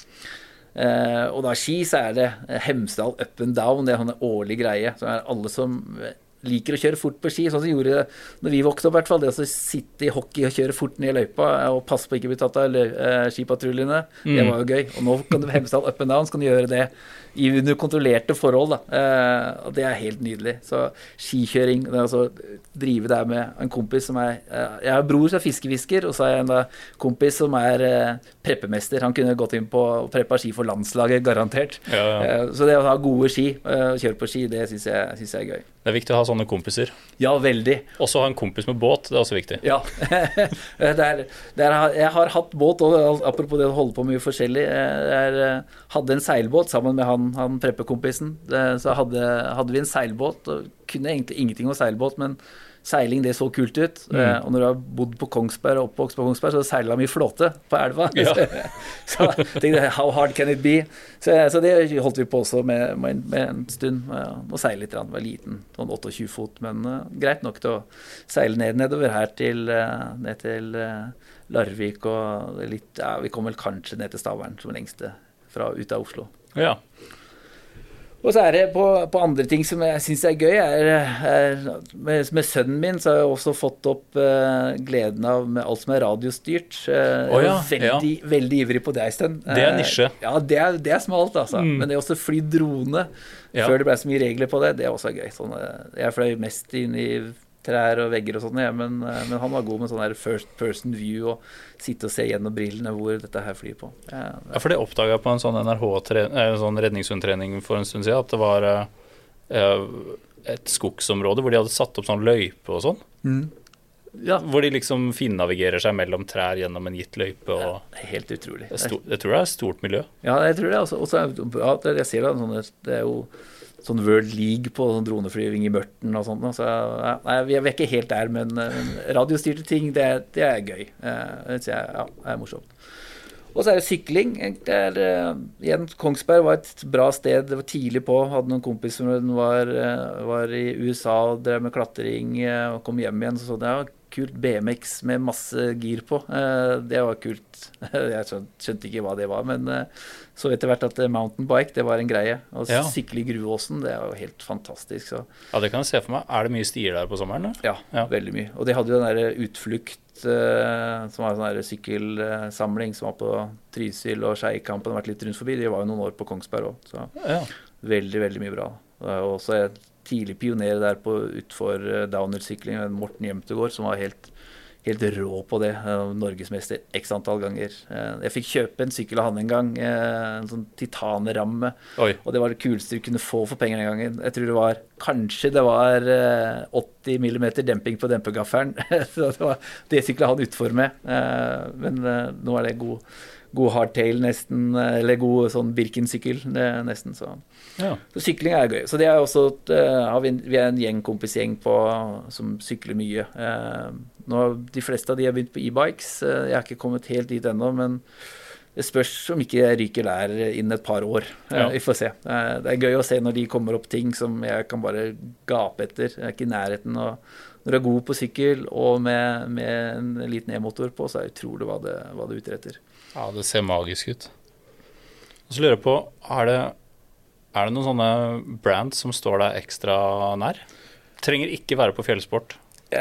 Og da ski, så er det Hemsedal up and down. Det er en årlig greie. Så er alle som liker å kjøre fort på ski, sånn som gjorde det når vi vokste opp i hvert fall, det å sitte i hockey og kjøre fort ned i løypa og passe på ikke å bli tatt av skipatruljene, det var jo gøy. Og nå kan du Hemsedal up and down, så kan du gjøre det under kontrollerte forhold da. Og det er helt nydelig. Så skikjøring, det er altså drive der med en kompis som jeg har bror som er fiskefisker, og så har jeg en kompis som er preppemester. Han kunne gått inn på å preppa ski for landslaget, garantert. Så det å ha gode ski, kjøre på ski, det synes jeg er gøy. Det er viktig å ha sånne kompiser. Ja, veldig. Også ha en kompis med båt, det er også viktig. Ja, jeg har hatt båt, og apropos det å holde på mye forskjellig, jeg hadde en seilbåt sammen med han preppekompisen, så hadde vi en seilbåt, og kunne egentlig ingenting om seilbåt, men seiling, det så kult ut. Og når du har bodd på Kongsberg og oppvokst på Kongsberg, så seiler jeg mye flåte på elva. Så jeg tenkte, how hard can it be? Så det holdt vi på også med en stund, og seile litt, jeg var liten, sånn 28 fot, men greit nok til å seile nedover her ned til Larvik, og litt, vi kom vel kanskje ned til Stavern som lengste ut av Oslo. Ja. Og så er det på andre ting som jeg synes er gøy, med sønnen min så har jeg også fått opp gleden av med alt som er radiostyrt. Jeg er veldig ivrig på det en stund. Det er nisje. Ja, det er smalt altså. Men det er også fly drone, før det ble så mye regler på det, det er også gøy. Jeg fløy mest inn i trær og vegger og sånn, men han var god med sånn her first person view og sitte og se gjennom brillene hvor dette her flyr på. Ja, for det oppdaget jeg på en sånn sånn redningshundtrening for en stund siden, at det var et skogsområde hvor de hadde satt opp sånn løype og sånn. Ja. Hvor de liksom finnavigerer seg mellom trær gjennom en gitt løype. Og helt utrolig. Jeg tror det er et stort miljø. Ja, jeg tror det også. Jeg ser det er jo sånn World League på sånn droneflyving i Mørten og sånt. Så vi er ikke helt der, men radiostyrte ting, det er gøy. Det er morsomt. Og så er det sykling. Igjen, Kongsberg var et bra sted. Det var tidlig på. Hadde noen kompiser som var i USA og drev med klatring og kom hjem igjen. Så det var kult. BMX med masse gir på. Det var kult. Jeg skjønte ikke hva det var, men så etter hvert at mountainbike, det var en greie. Og sykle i Gruåsen, det er jo helt fantastisk. Så. Ja, det kan jeg se for meg. Er det mye stier der på sommeren? Ja, veldig mye. Og de hadde jo den der utflukt, som var en sånn der sykkelsamling som var på Trysil og Skeikampen og vært litt rundt forbi. De var jo noen år på Kongsberg også, så veldig, veldig mye bra. Og også et tidlig pioner der på utfor downhill-sykling, Morten Jemtegård, som var helt rå på det, norgesmester x antall ganger. Jeg fikk kjøpe en sykkel av han en gang, en sånn titanramme, og det var det kuleste du kunne få for penger den gangen. Jeg tror det var Kanskje det var 80 millimeter demping på dempegafferen, så det syklet han utfor med. Men nå er det god hardtail nesten, eller god sånn Birken-sykkel nesten, så sykling er gøy. Så det er også, vi er en gjengkompisgjeng som sykler mye. Nå, de fleste av de har begynt på e-bikes, jeg har ikke kommet helt dit ennå, men det spørs om ikke jeg ryker der innen et par år. Vi får se. Det er gøy å se når de kommer opp ting som jeg kan bare gape etter. Jeg er ikke i nærheten. Og når du er god på sykkel og med en liten e-motor på, så er det utrolig hva det utretter. Ja, det ser magisk ut. Og så lurer jeg på, er det noen sånne brands som står deg ekstra nær? Trenger ikke være på fjellsport.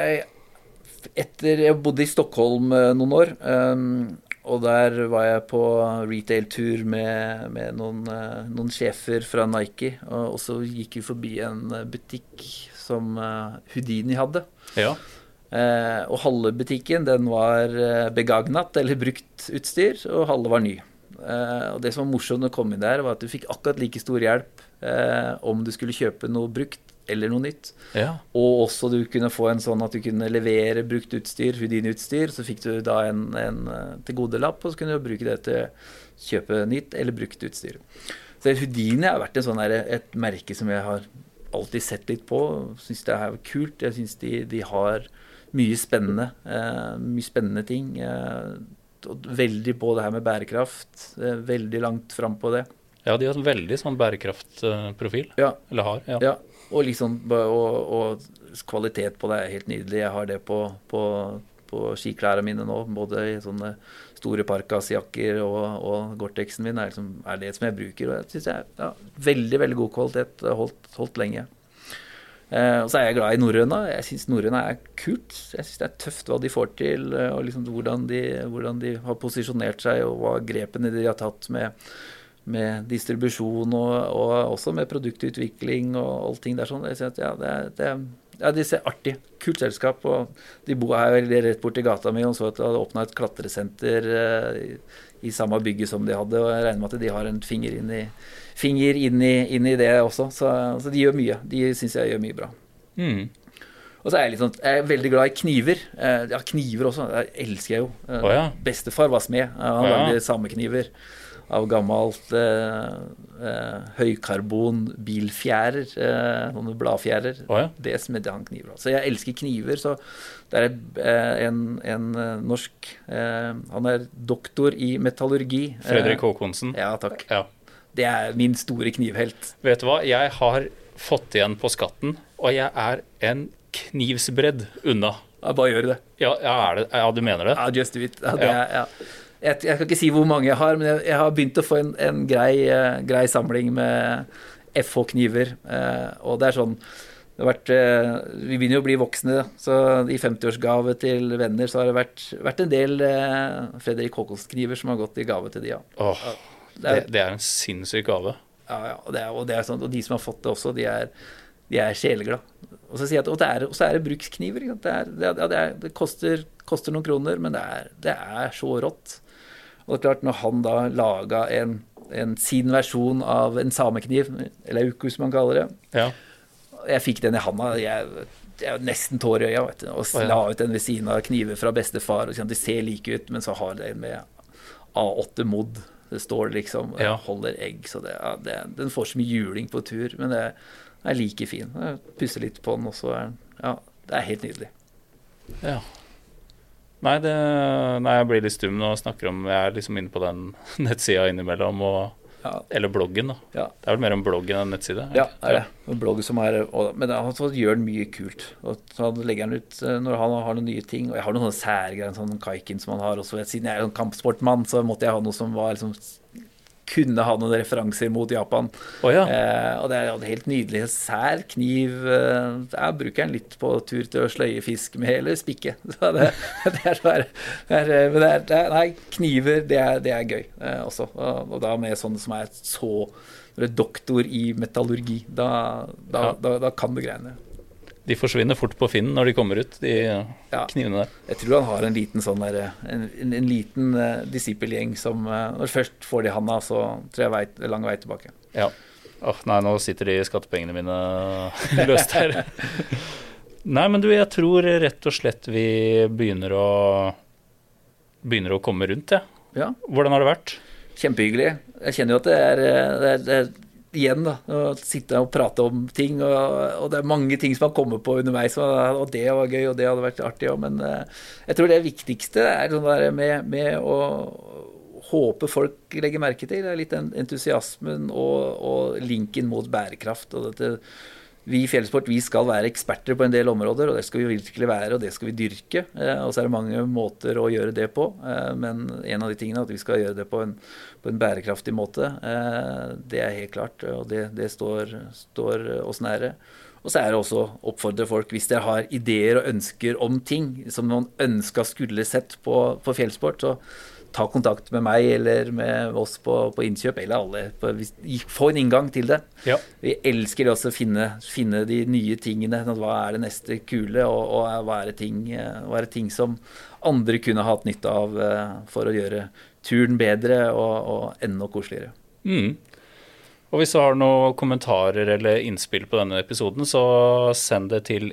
Jeg bodde i Stockholm noen år, og der var jeg på retail-tur med noen sjefer fra Nike, og så gikk vi forbi en butikk som Houdini hadde. Ja. Og halve butikken, den var begagnat, eller brukt utstyr, og halve var ny. Og det som var morsomt å komme inn der, var at du fikk akkurat like stor hjelp om du skulle kjøpe noe brukt, eller noe nytt. Ja. Og også du kunne få en sånn at du kunne levere brukt utstyr, Houdini-utstyr, så fikk du da en til gode lapp, og så kunne du bruke det til å kjøpe nytt eller brukt utstyr. Så Houdini har vært et merke som jeg har alltid sett litt på, synes det er kult, jeg synes de har mye spennende ting, veldig på det her med bærekraft, veldig langt frem på det. Ja, de har en veldig sånn bærekraftprofil, eller har, ja. Og liksom, og kvalitet på det er helt nydelig. Jeg har det på skiklærene mine nå, både i sånne store parkasjakker og Gore-Texen min er det som jeg bruker. Og jeg synes det er veldig, veldig god kvalitet, holdt lenge. Og så er jeg glad i norrøna. Jeg synes norrøna er kult. Jeg synes det er tøft hva de får til, og liksom hvordan de har posisjonert seg, og hva grepene de har tatt med distribusjon og også med produktutvikling og allting der sånn. Jeg synes at de ser artig, kult selskap, og de bor her rett bort i gata mi, og så at de hadde åpnet et klatresenter i samme bygget som de hadde, og jeg regner med at de har en finger inn i det også, så de gjør mye. De synes jeg gjør mye bra. Og så er jeg jeg er veldig glad i kniver. Kniver også, det elsker jeg jo. Bestefar var smed, han lagde samme kniver av gammelt høykarbon bilfjærer, sånne bladfjærer. Det smedde han kniver av. Så jeg elsker kniver, så det er en norsk, han er doktor i metallurgi. Fredrik Håkonsen. Ja, takk. Ja. Det er min store knivhelt. Vet du hva, jeg har fått igjen på skatten, og jeg er en knivsbredd unna. Ja, bare gjør det. Ja, du mener det? Ja, just do it. Jeg kan ikke si hvor mange jeg har, men jeg har begynt å få en grei samling med FH-kniver, og det er sånn, vi begynner jo å bli voksne, så i 50-årsgave til venner så har det vært en del Fredrik Håkonsen-kniver som har gått i gave til de, Det er en sinnssyk gave. Ja, og det er sånn, og de som har fått det også, de er sjeleglad. Og så sier jeg at, og så er det brukskniver, det koster noen kroner, men det er så rått. Og det er klart, når han da laget sin versjon av en samekniv, eller auku som man kaller det, jeg fikk den i handa, jeg nesten tår i øya, og la ut den ved siden av kniver fra bestefar, og de ser like ut, men så har det med A8 mod, det står liksom, holder egg, så den får så mye juling på tur, men det er like fin. Jeg pusser litt på den, og så det er helt nydelig. Ja. Nei, jeg blir litt stum og snakker om, jeg er liksom inne på den nettsiden innimellom, eller bloggen da. Det er vel mer om bloggen enn nettside? Ja, det er det. En blogg som men han gjør den mye kult. Og så legger han ut når han har noen nye ting, og jeg har noen sånne særgreier, sånn kaikin som han har også. Siden jeg er en kampsportmann, så måtte jeg ha noe som var liksom kunne ha noen referanser mot Japan. Og det er helt nydelig. Sær kniv, jeg bruker den litt på tur til å sløye fisk med hele spikke. Så nei, kniver, det er gøy også. Og da med sånne som er doktor i metallurgi, da kan du greiene. De forsvinner fort på Finn når de kommer ut, de knivene der. Jeg tror han har en liten sånn der, en liten disippelgjeng som, når først får de handa, så tror jeg det er lang vei tilbake. Ja. Nei, nå sitter de skattepengene mine løst her. Nei, men du, jeg tror rett og slett vi begynner å komme rundt, ja. Ja. Hvordan har det vært? Kjempehyggelig. Jeg kjenner jo at det er igjen da, å sitte og prate om ting, og det er mange ting som har kommet på underveis, og det var gøy, og det hadde vært artig, men jeg tror det viktigste er sånn der med å håpe folk legger merke til, det er litt den entusiasmen og linken mot bærekraft, og dette. Vi i Fjellsport, vi skal være eksperter på en del områder, og det skal vi virkelig være, og det skal vi dyrke. Og så er det mange måter å gjøre det på, men en av de tingene er at vi skal gjøre det på en bærekraftig måte. Det er helt klart, og det står oss nære. Og så er det også å oppfordre folk, hvis dere har ideer og ønsker om ting som noen ønsker skulle sett på Fjellsport, så ta kontakt med meg eller med oss på innkjøp, eller alle. Få en inngang til det. Ja. Vi elsker også å finne de nye tingene. Hva er det neste kule, og hva er det ting som andre kunne hatt nytte av for å gjøre turen bedre og enda koseligere. Og hvis du har noen kommentarer eller innspill på denne episoden, så send det til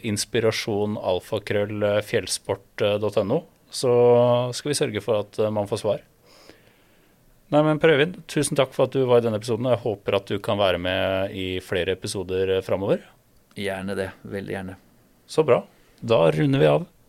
inspirasjon@fjellsport.no. Så skal vi sørge for at man får svar. Nei, men Per Øyvind, tusen takk for at du var i denne episoden, og jeg håper at du kan være med i flere episoder fremover. Gjerne det, veldig gjerne. Så bra, da runder vi av.